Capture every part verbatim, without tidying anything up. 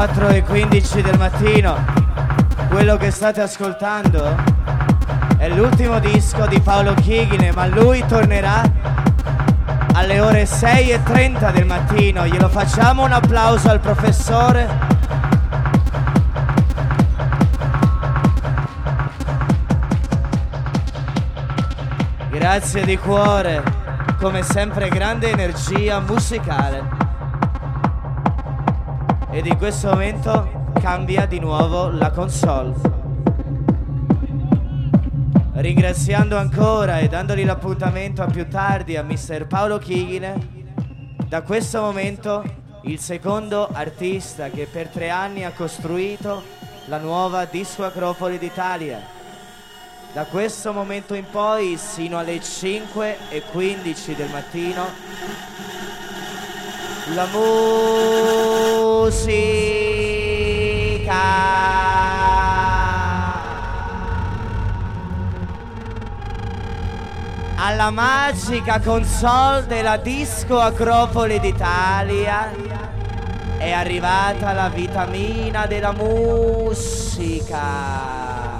quattro e quindici del mattino. Quello che state ascoltando è l'ultimo disco di Paolo Chigine, ma lui tornerà alle ore sei e trenta del mattino. Glielo facciamo un applauso al professore. Grazie di cuore, come sempre grande energia musicale. Ed in questo momento cambia di nuovo la console. Ringraziando ancora e dandogli l'appuntamento a più tardi a mister Paolo Chigine, da questo momento il secondo artista che per tre anni ha costruito la nuova Disco Acropoli d'Italia. Da questo momento in poi, sino alle cinque e quindici del mattino, la musica. Alla magica console della Disco Acropoli d'Italia è arrivata la vitamina della musica.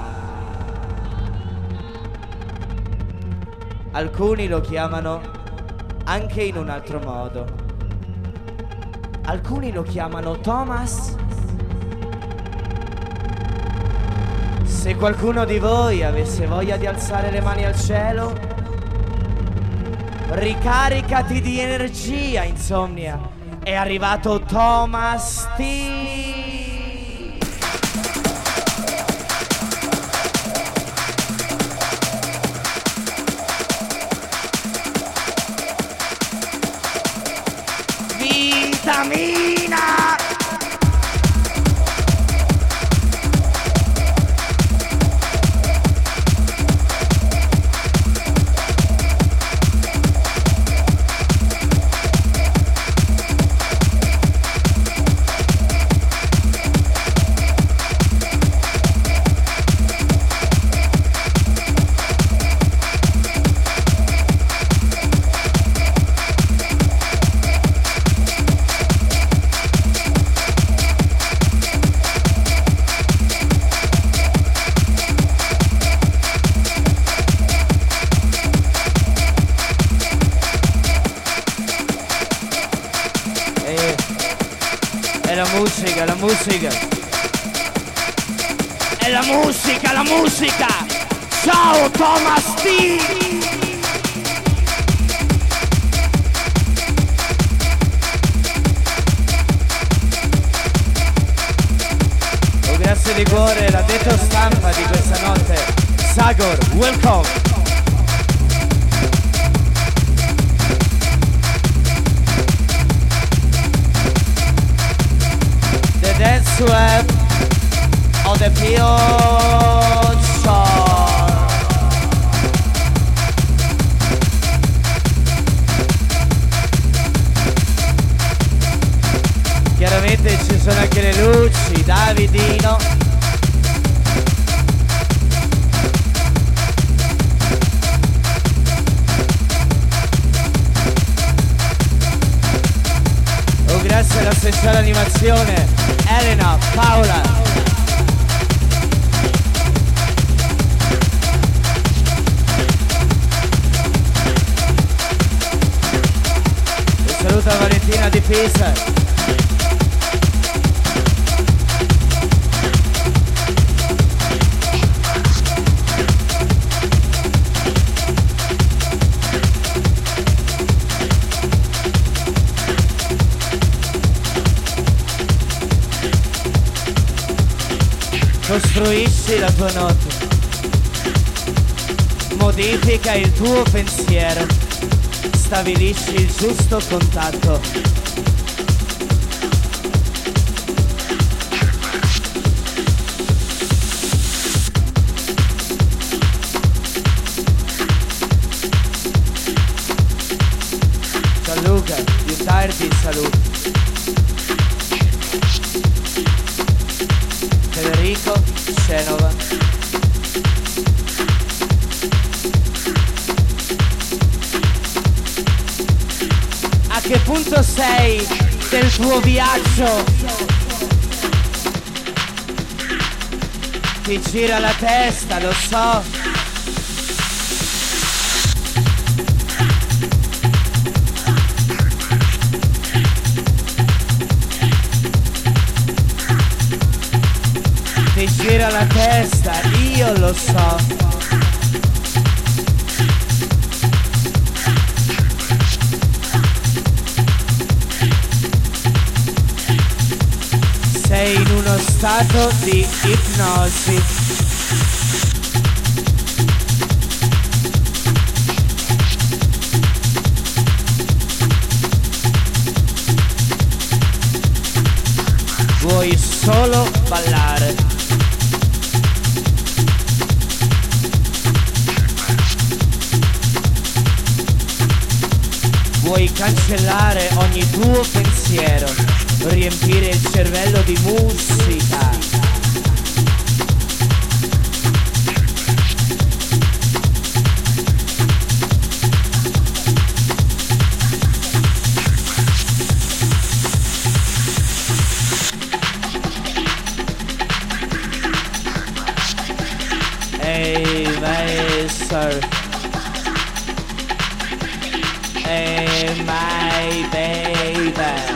Alcuni lo chiamano anche in un altro modo. Alcuni lo chiamano Thomas. Se qualcuno di voi avesse voglia di alzare le mani al cielo, ricaricati di energia, insomnia. È arrivato Thomas T. Vitamina! Musica, la musica. È la musica, la musica. Ciao Thomas T. Oh, grazie di cuore, l'ha detto stampa di questa notte. Sagor, welcome. Dance web of the pure soul. Chiaramente ci sono anche le luci, Davidino. Oh, grazie alla speciale animazione Elena, Paola. Un saluto a Valentina di Pisa. Costruisci la tua notte, modifica il tuo pensiero, stabilisci il giusto contatto. Gianluca, più tardi saluto. Federico, Genova. A che punto sei del tuo viaggio? Ti gira la testa, lo so. Ti gira la testa, io lo so. Sei in uno stato di ipnosi. Vuoi solo ballare. Vuoi cancellare ogni tuo pensiero, riempire il cervello di musica. Hey, my surf. Hey, my baby.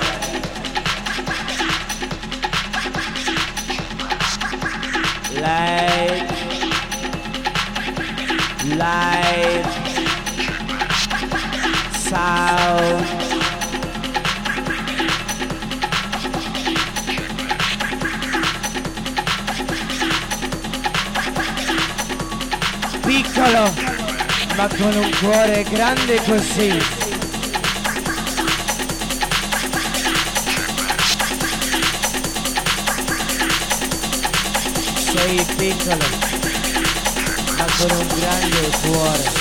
Light, light, sound. Piccolo, ma con un cuore grande così. Sei piccolo, ma con un grande cuore.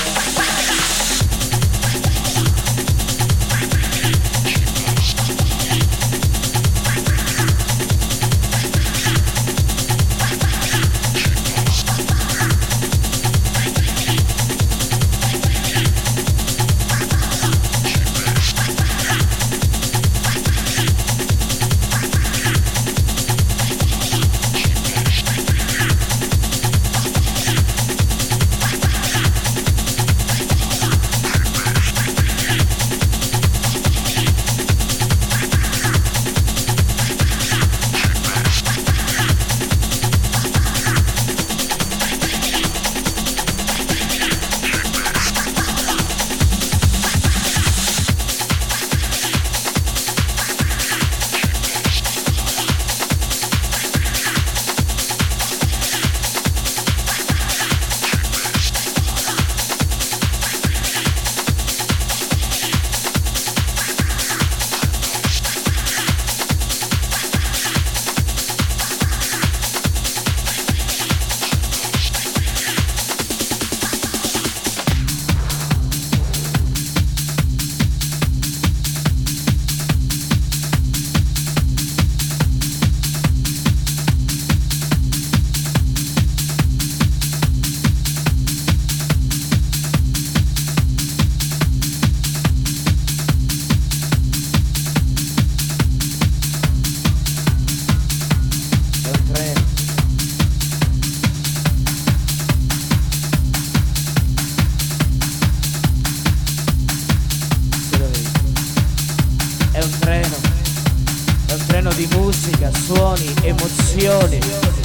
Di musica, suoni, emozioni.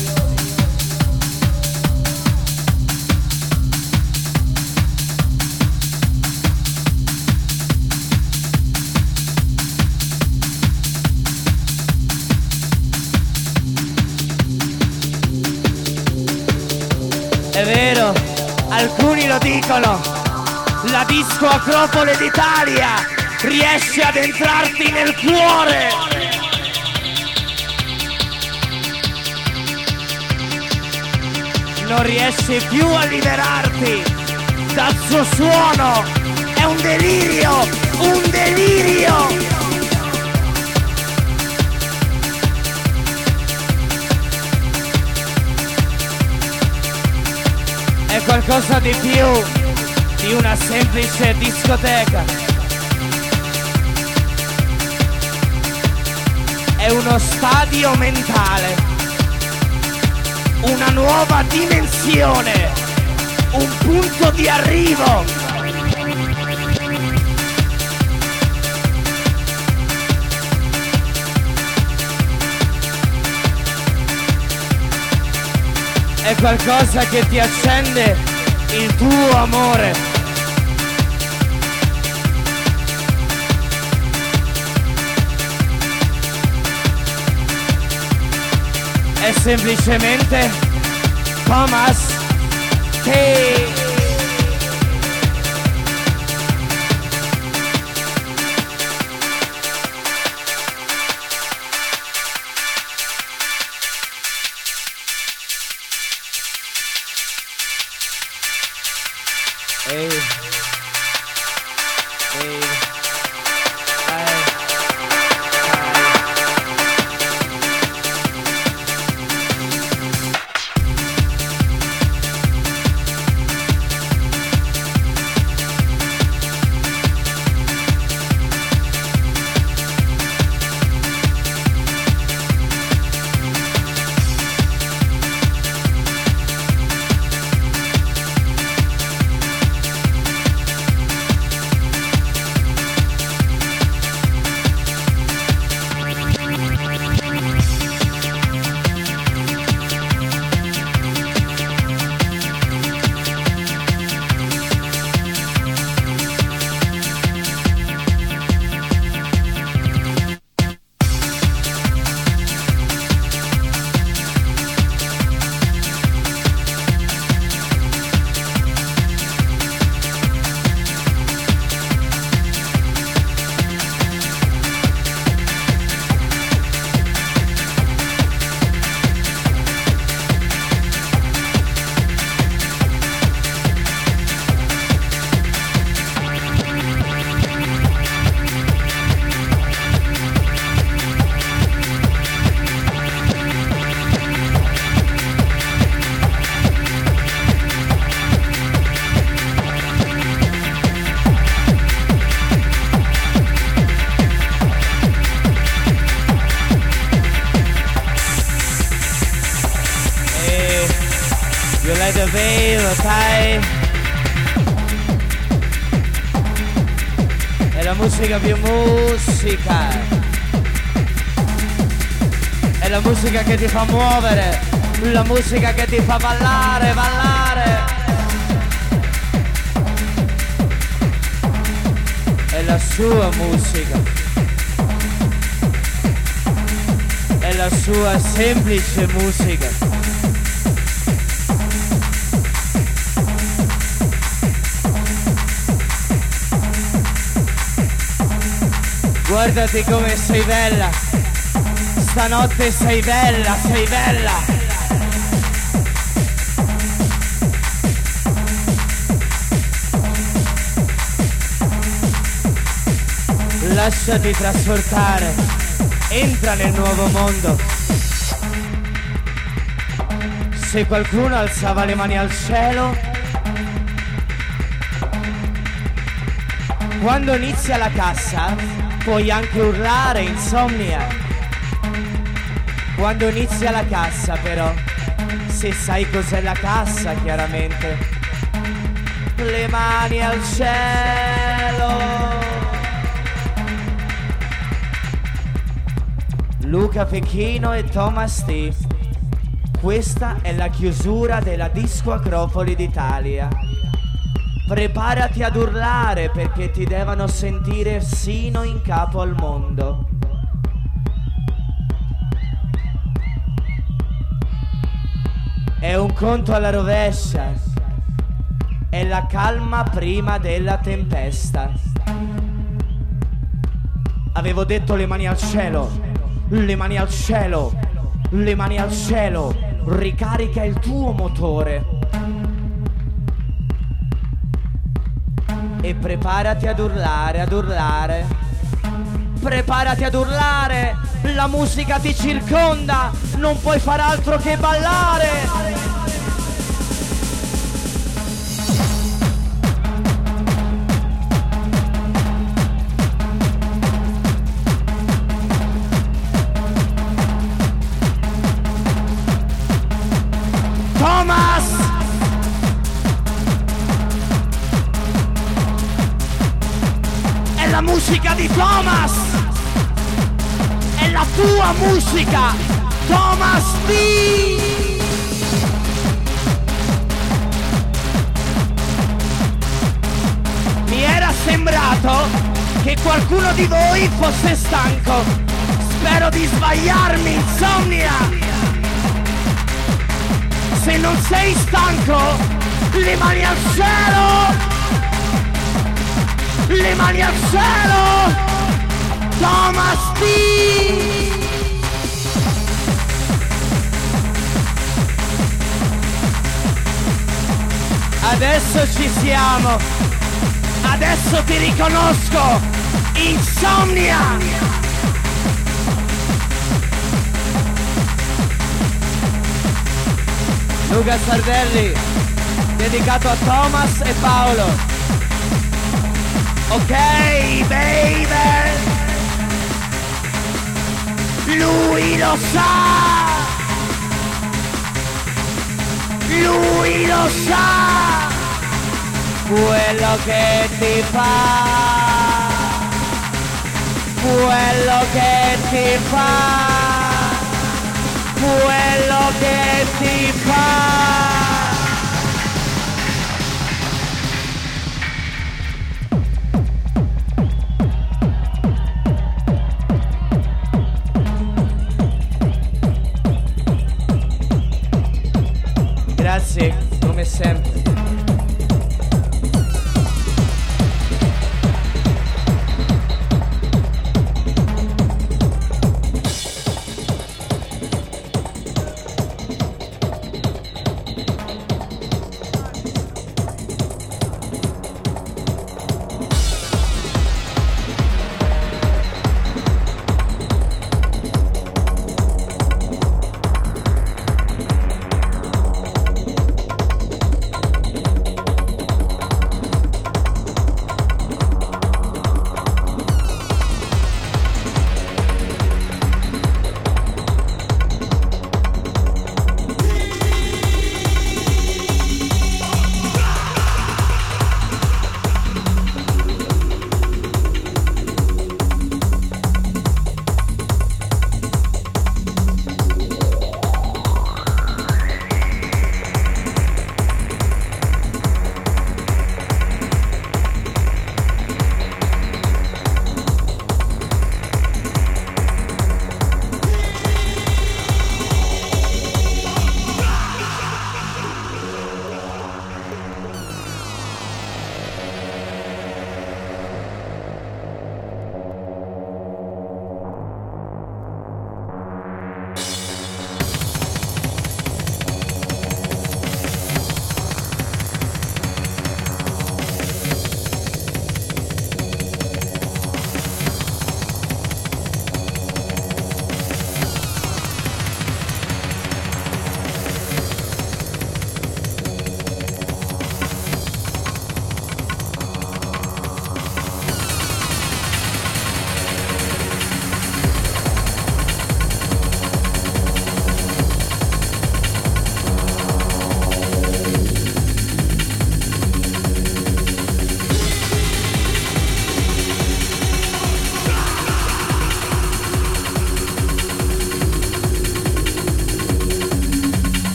È vero, alcuni lo dicono, la disco Acropole d'Italia riesce ad entrarti nel cuore. Non riesci più a liberarti dal suo suono, è un delirio, un delirio! È qualcosa di più di una semplice discoteca. È uno stadio mentale. una nuova dimensione, un punto di arrivo. È qualcosa che ti accende il tuo amore. È semplicemente Thomas T. Hey. Hey. Hi. The veil, sai? È la musica più musica. È la musica che ti fa muovere, la musica che ti fa ballare, ballare. È la sua musica. È la sua semplice musica. Guardati come sei bella, stanotte sei bella, sei bella. Lasciati trasportare, entra nel nuovo mondo. Se qualcuno alzava le mani al cielo, quando inizia la cassa puoi anche urlare, insomnia. Quando inizia la cassa però, se sai cos'è la cassa chiaramente, le mani al cielo. Luca Pechino e Thomas T. Questa è la chiusura della Disco Acropoli d'Italia. Preparati ad urlare perché ti devono sentire sino in capo al mondo. È un conto alla rovescia. È la calma prima della tempesta. Avevo detto le mani al cielo, le mani al cielo, le mani al cielo. Ricarica il tuo motore. E preparati ad urlare, ad urlare. Preparati ad urlare. La musica ti circonda. Non puoi far altro che ballare. la musica di Thomas, è la tua musica, Thomas D. Mi era sembrato che qualcuno di voi fosse stanco. Spero di sbagliarmi, insomnia. Se non sei stanco, le mani al cielo! Le mani al cielo! Thomas D! Adesso ci siamo! Adesso ti riconosco! Insomnia! Luca Sardelli, dedicato a Thomas e Paolo. Ok, baby! Lui lo sa! Lui lo sa! Quello che ti fa! Quello che ti fa! Quello che ti fa. Grazie, come sempre.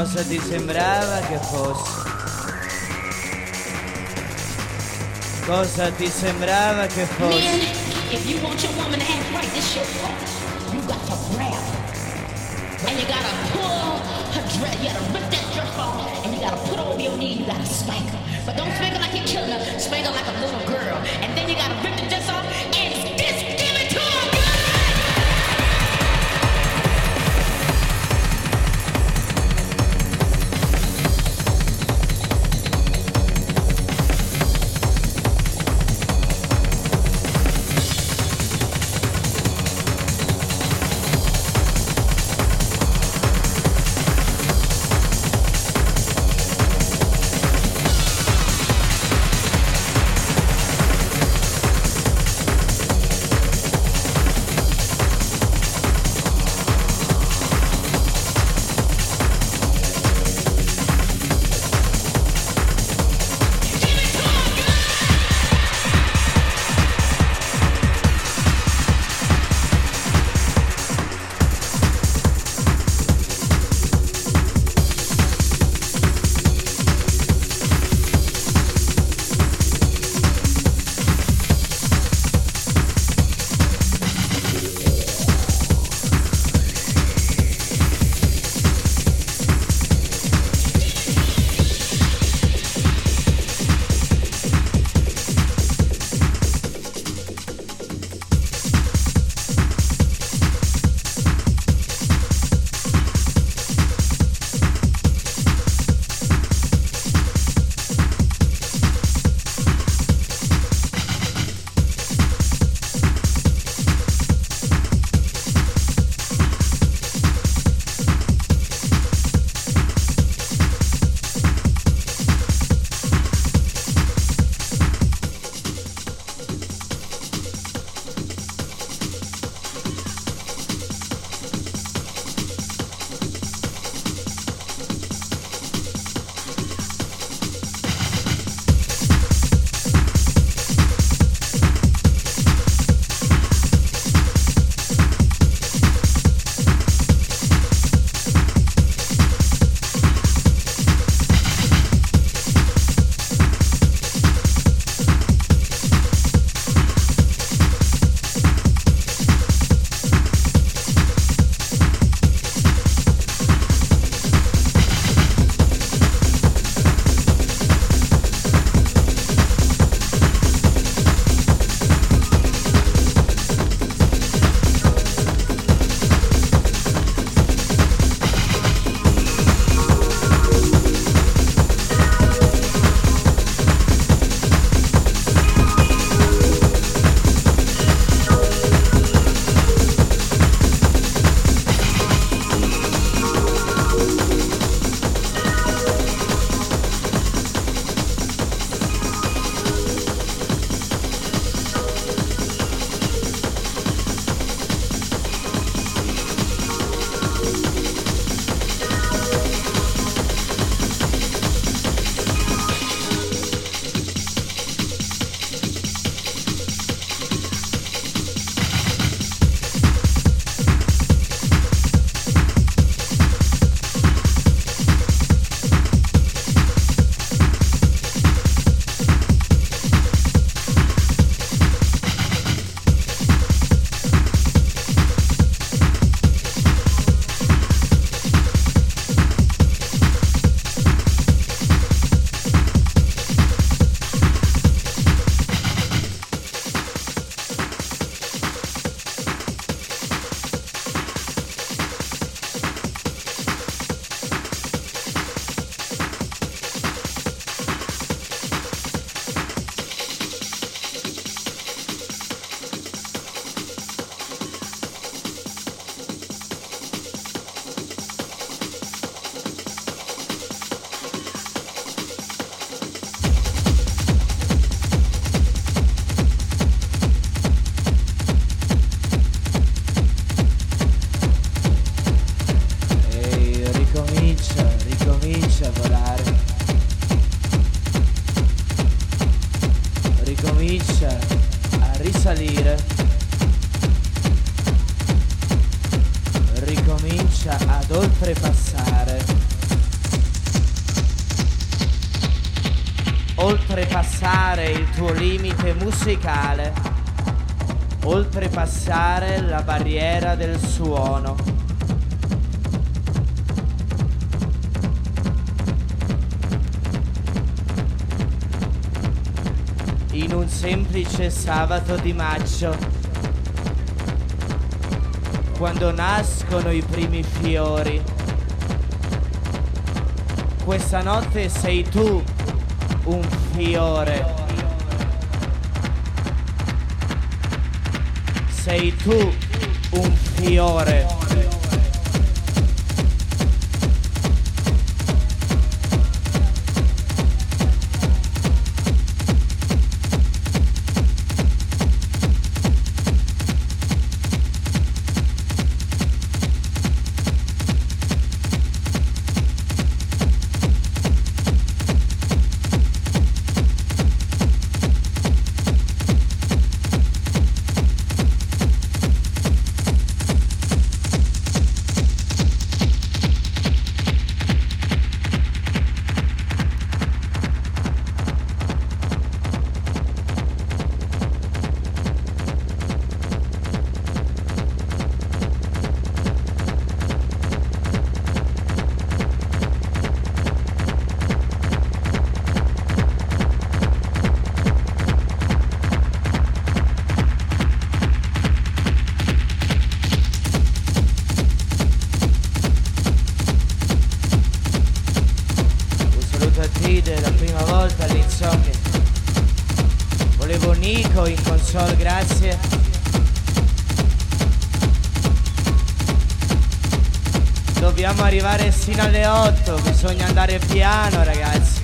Cosa ti sembrava che fosse? Cosa ti sembrava che Man, fosse? if you want your woman to act right, this shit works. You got to grab her. And you gotta pull her dress. You gotta rip that dress off. And you gotta put her over your knee. You gotta spank her. But don't spank her like you're killing her. Spank her like a little girl. And then you gotta rip the dress off and just give it to her. oltrepassare oltrepassare il tuo limite musicale, oltrepassare la barriera del suono. In un semplice sabato di maggio, quando nascono i primi fiori, questa notte sei tu un fiore. Sei tu un fiore. La prima volta all'Insomnia. Volevo Nico in console, grazie. Dobbiamo arrivare sino alle otto, bisogna andare piano, ragazzi.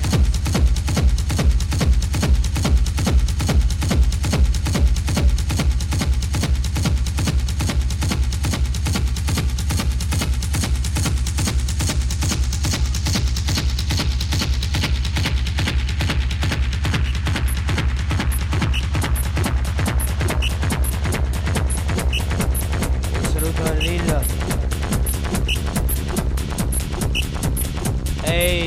Ehi,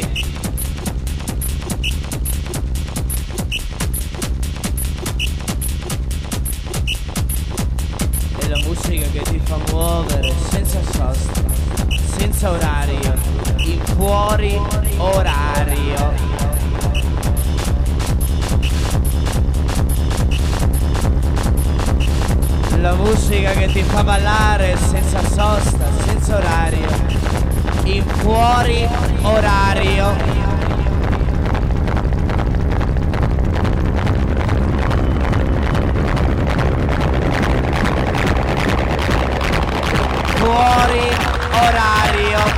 è la musica che ti fa muovere senza sosta, senza orario, in fuori orario. La musica che ti fa ballare senza sosta, senza orario, in fuori orario. Fuori orario.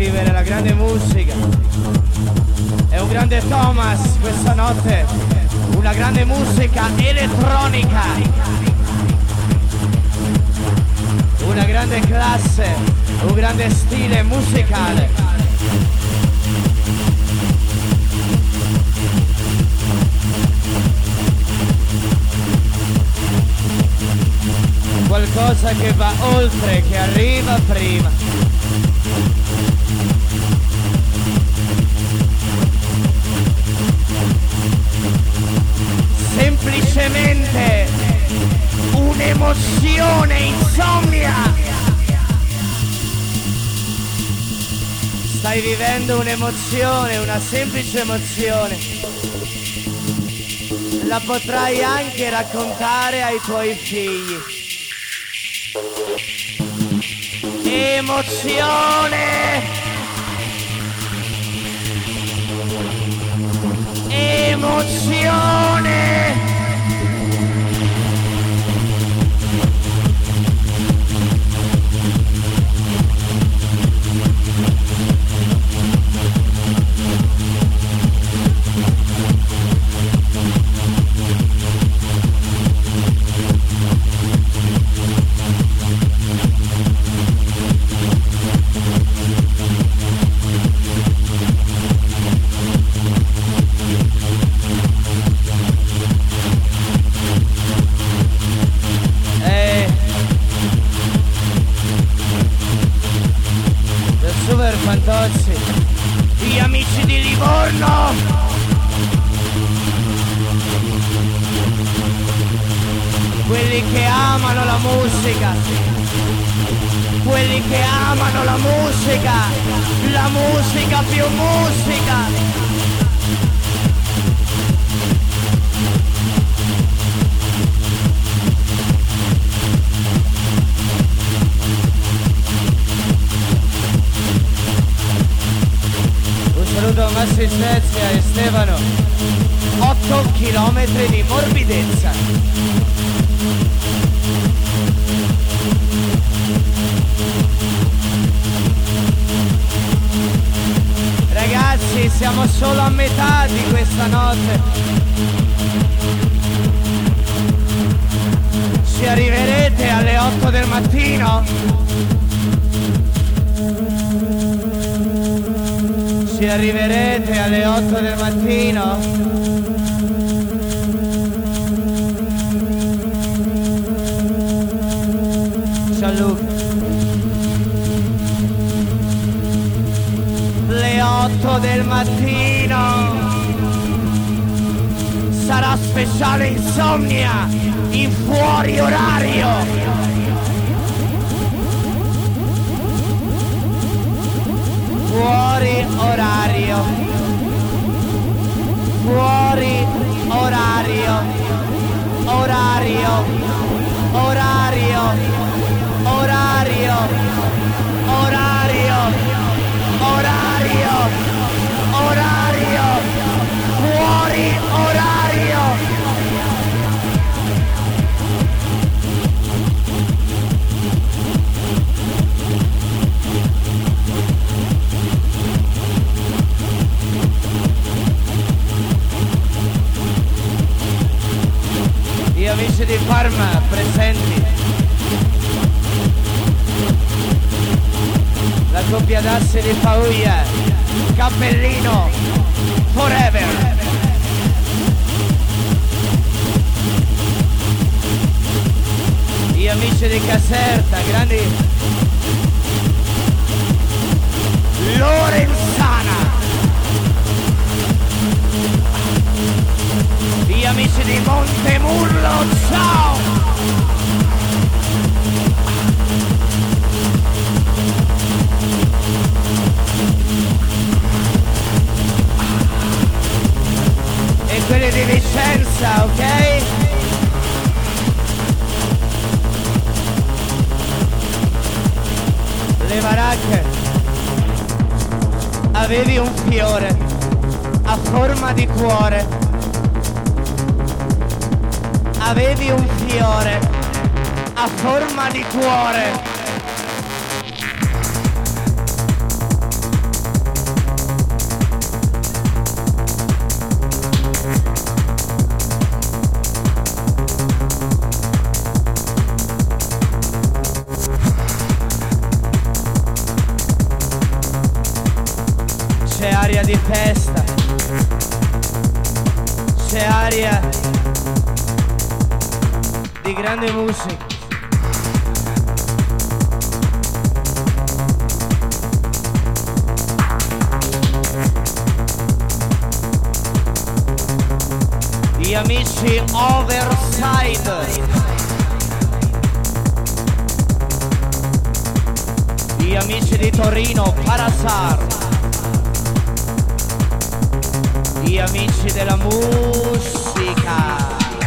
vivere la grande musica. È un grande Thomas questa notte, una grande musica elettronica, una grande classe, un grande stile musicale. Qualcosa che va oltre, che arriva prima. Semplicemente un'emozione insomnia. Stai vivendo un'emozione, una semplice emozione. La potrai anche raccontare ai tuoi figli. Emozione! Emozione! Fantozzi, gli amici di Livorno, quelli che amano la musica, quelli che amano la musica, la musica più musica. Saluto Massi Svezia e Stefano. otto chilometri di morbidezza. Ragazzi, siamo solo a metà di questa notte. Ci arriverete alle otto del mattino? Ci arriverete alle otto del mattino? Gianluca. Le otto del mattino sarà speciale insomnia in fuori orario. Fuori orario, fuori orario, orario, orario, orario, orario, orario, orario, fuori orario. Gli amici di Parma presenti. La coppia d'assi di Pavia, Cappellino, forever. Gli amici di Caserta, grandi. Lorenzana. Gli amici di Montemurlo, ciao! E quelli di Vicenza, ok? Le baracche. Avevi un fiore a forma di cuore. Avevi un fiore a forma di cuore. testa, c'è aria di grande musica. Gli amici Overside, gli amici di Torino Parasar, gli amici della musica.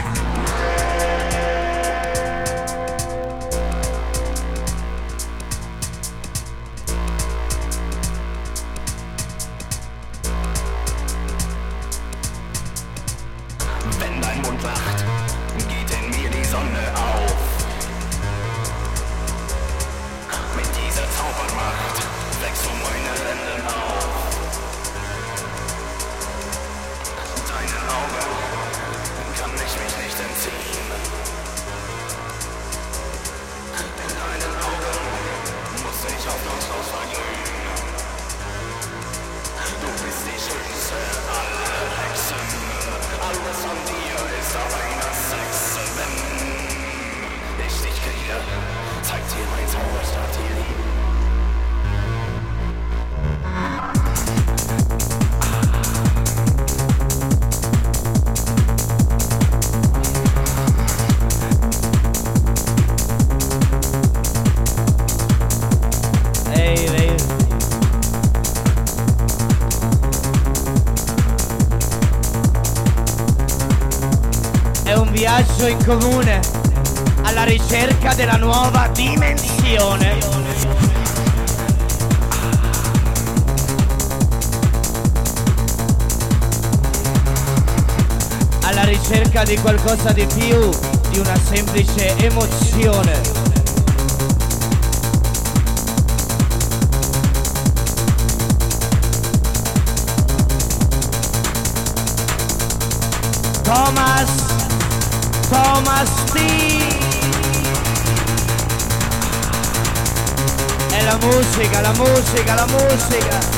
Viaggio in comune alla ricerca della nuova dimensione. Alla ricerca di qualcosa di più di una semplice emozione. Thomas Thomas T. È la musica, la musica, la musica.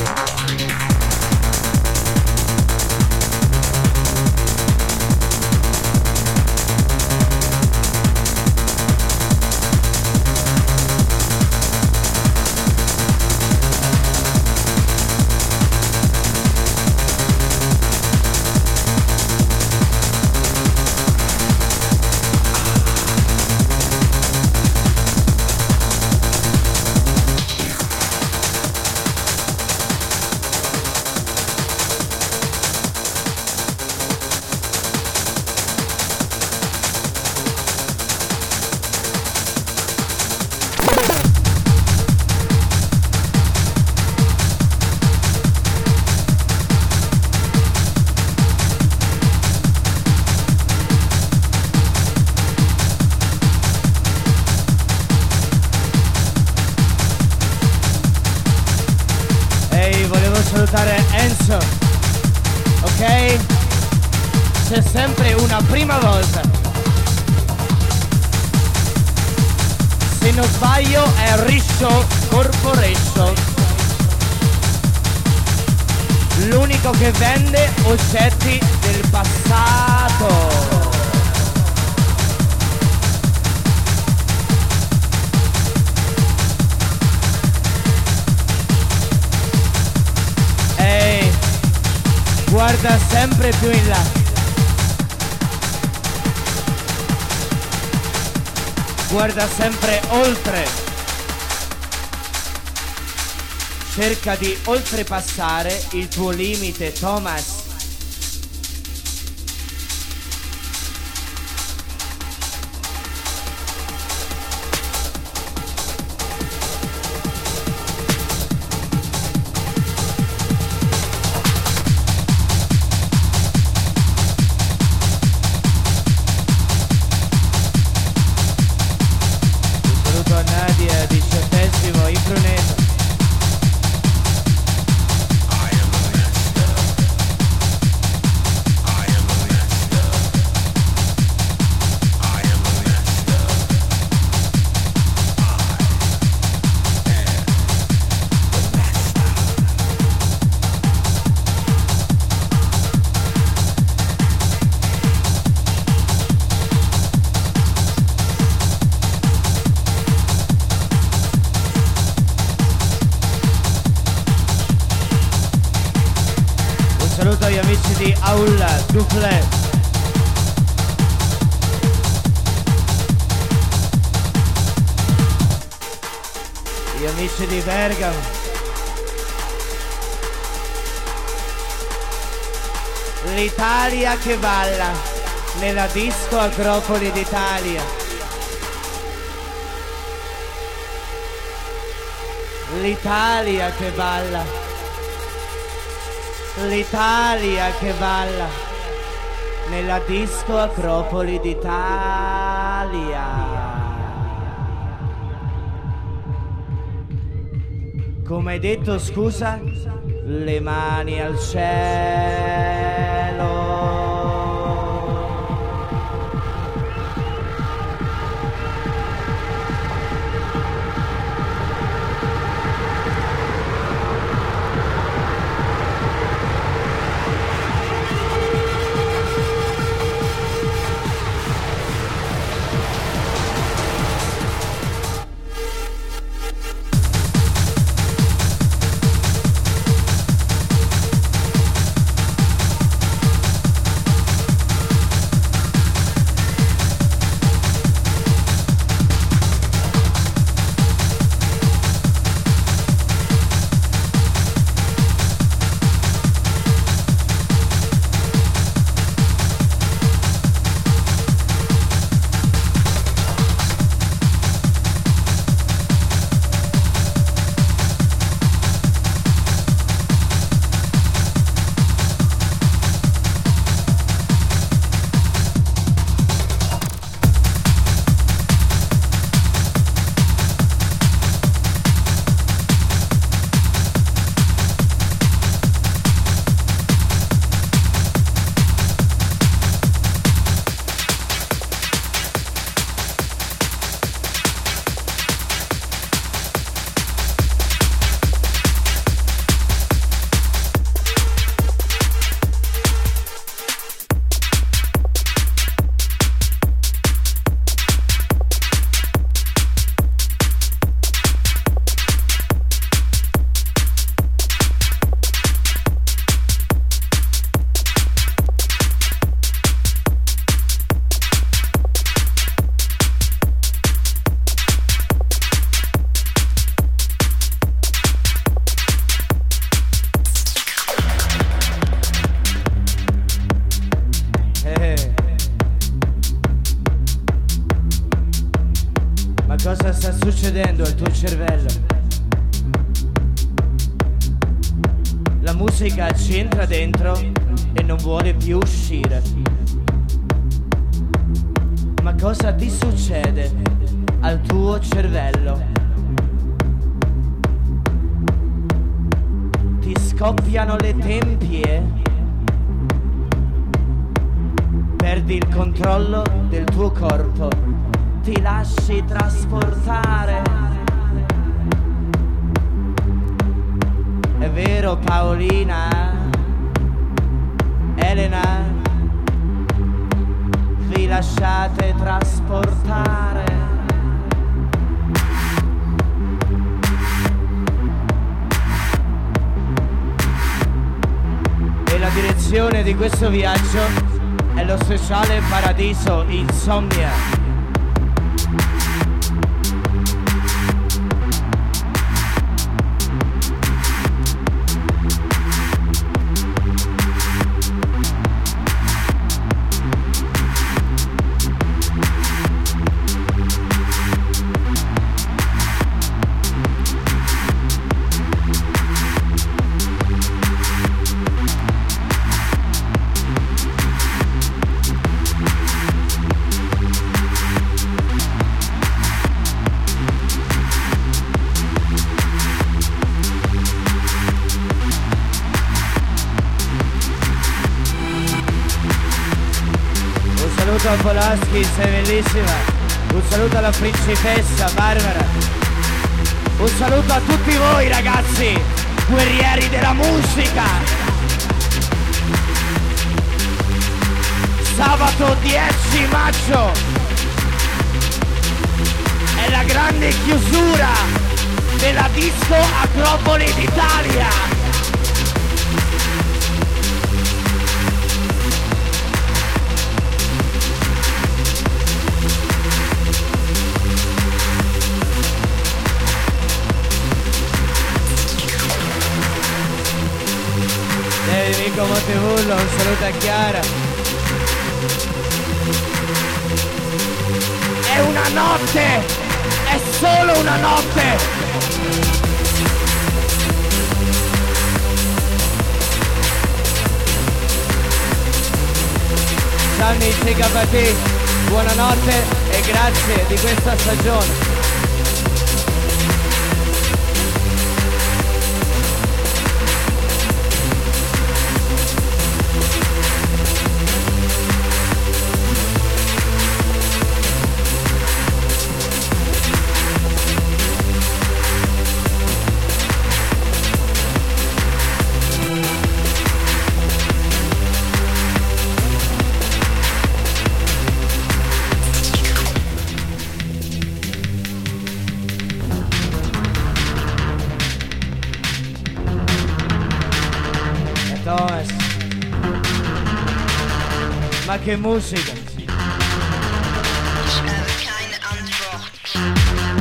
Enzo, ok? C'è sempre una prima volta. Se non sbaglio è Risho Corporation, l'unico che vende oggetti del passato. Guarda sempre più in là. Guarda sempre oltre. Cerca di oltrepassare il tuo limite, Thomas. di Aula Duplé. Gli amici di Bergamo. L'Italia che balla nella disco Acropoli d'Italia. L'Italia che balla. L'Italia che balla nella disco Acropoli d'Italia. Come hai detto, scusa? Le mani al cielo. Cosa sta succedendo al tuo cervello? La musica ci entra dentro e non vuole più uscire. Ma cosa ti succede al tuo cervello? Ti scoppiano le tempie? Perdi il controllo del tuo corpo. Ti lasci trasportare. È vero, Paolina? Elena? Vi lasciate trasportare. E la direzione di questo viaggio è lo speciale Paradiso Insomnia. Un saluto a Polaschi, sei bellissima. Un saluto alla principessa Barbara. Un saluto a tutti voi ragazzi, guerrieri della musica. Sabato dieci maggio è la grande chiusura della disco Acropoli d'Italia. Enrico Montevullo, un saluto a Chiara. È una notte! È solo una notte! Gianni C K T, buonanotte e grazie di questa stagione. Thomas, ma che musica! Ich habe keine Antwort.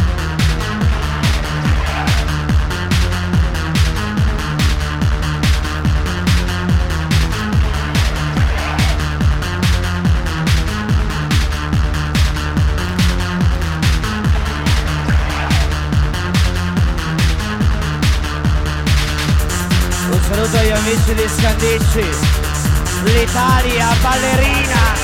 Un saluto agli amici di Scandicci, l'Italia ballerina.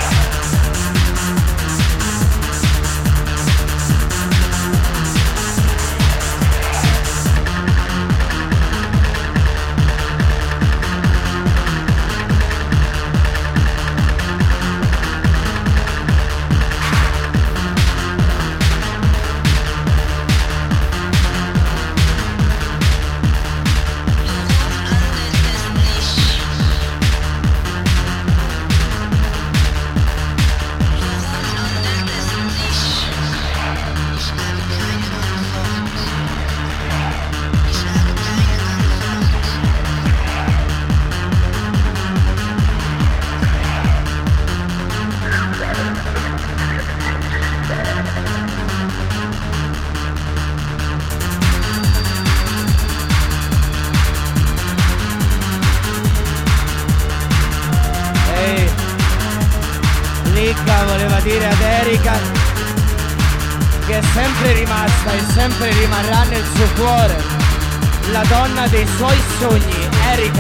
Licca voleva dire ad Erika che è sempre rimasta e sempre rimarrà nel suo cuore la donna dei suoi sogni, Erika.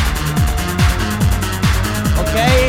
Ok?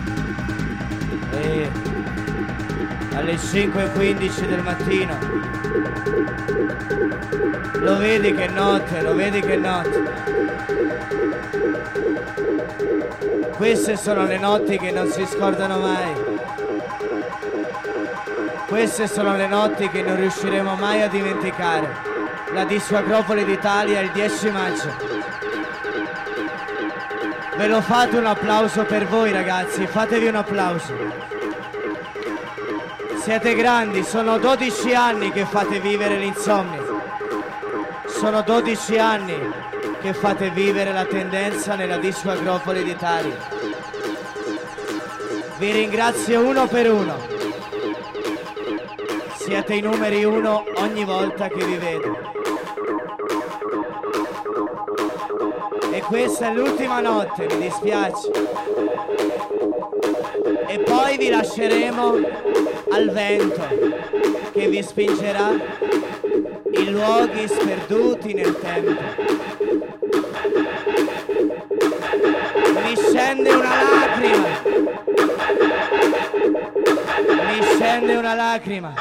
alle cinque e quindici del mattino Lo vedi che notte, lo vedi che notte. Queste sono le notti che non si scordano mai. Queste sono le notti che non riusciremo mai a dimenticare. La Disco Acropoli d'Italia il dieci maggio. Ve lo fate un applauso per voi ragazzi, fatevi un applauso. Siete grandi, sono dodici anni che fate vivere l'insomnia. Sono dodici anni che fate vivere la tendenza nella Disco Acropoli d'Italia. Vi ringrazio uno per uno. Siete i numeri uno ogni volta che vi vedo. E questa è l'ultima notte, mi dispiace. E poi vi lasceremo al vento che vi spingerà in luoghi sperduti nel tempo. Mi scende una lacrima. Mi scende una lacrima.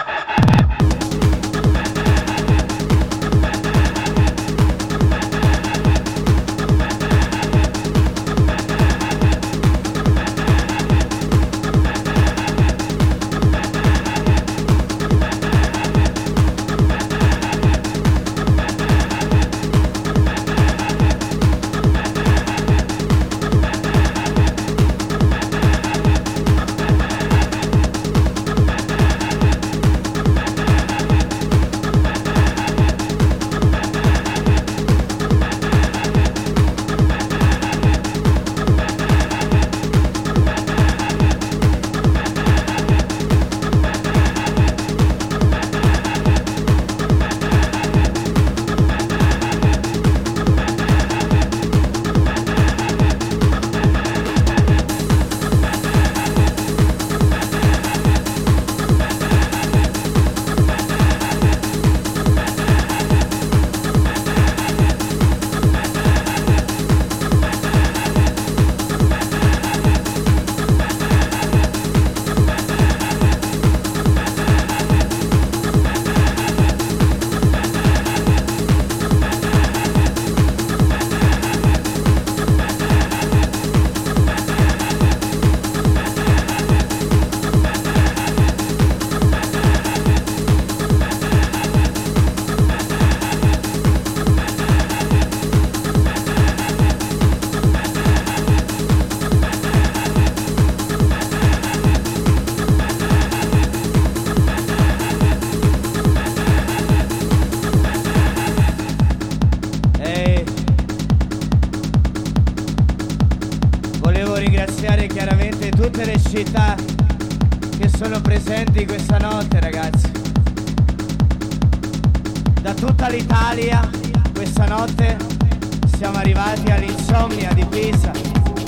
Chiaramente tutte le città che sono presenti questa notte ragazzi, da tutta l'Italia. Questa notte siamo arrivati all'Insomnia di Pisa.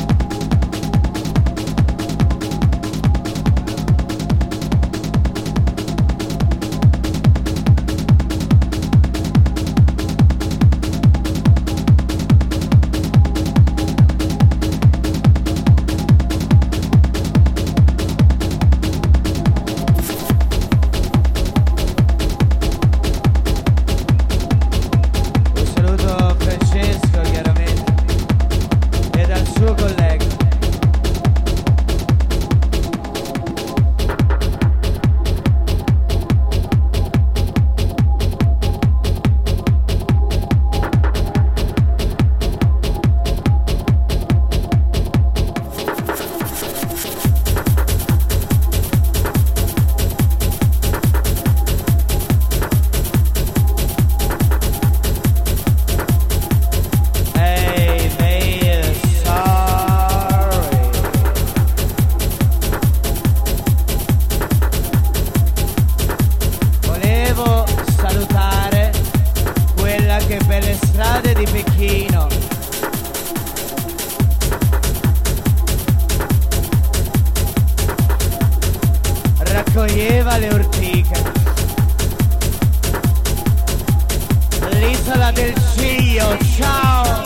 Raccoglieva le ortiche, l'isola del Ciglio, ciao!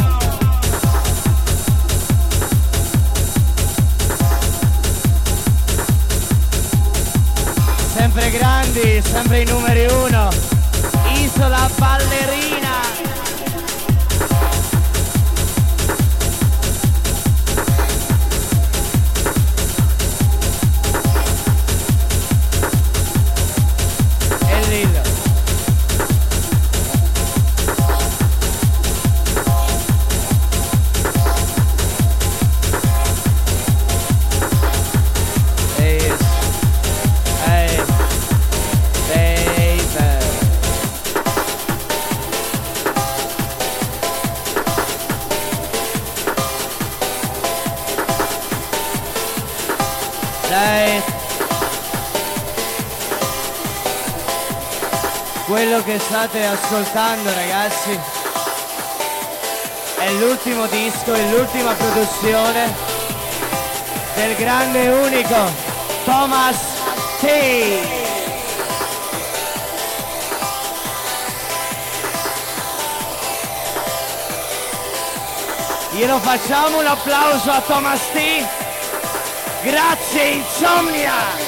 Sempre grandi, sempre i numeri uno. applauso la ballerina. E Lillo. Quello che state ascoltando, ragazzi, è l'ultimo disco, è l'ultima produzione del grande e unico Thomas T. Glielo facciamo un applauso a Thomas T. Grazie Insomnia.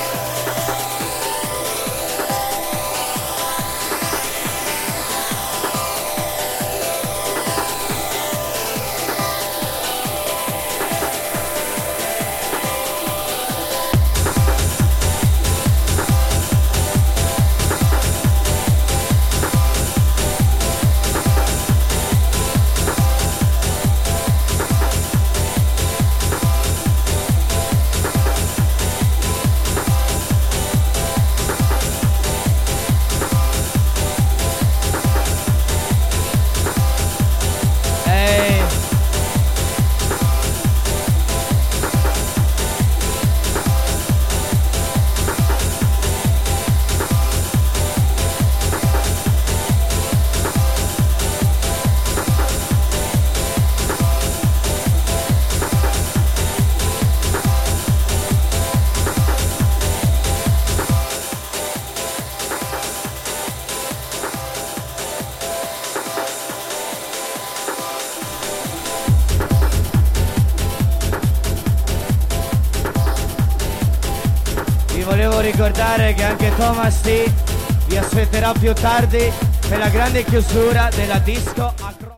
Volevo ricordare che anche Thomas T vi aspetterà più tardi per la grande chiusura della disco Acro-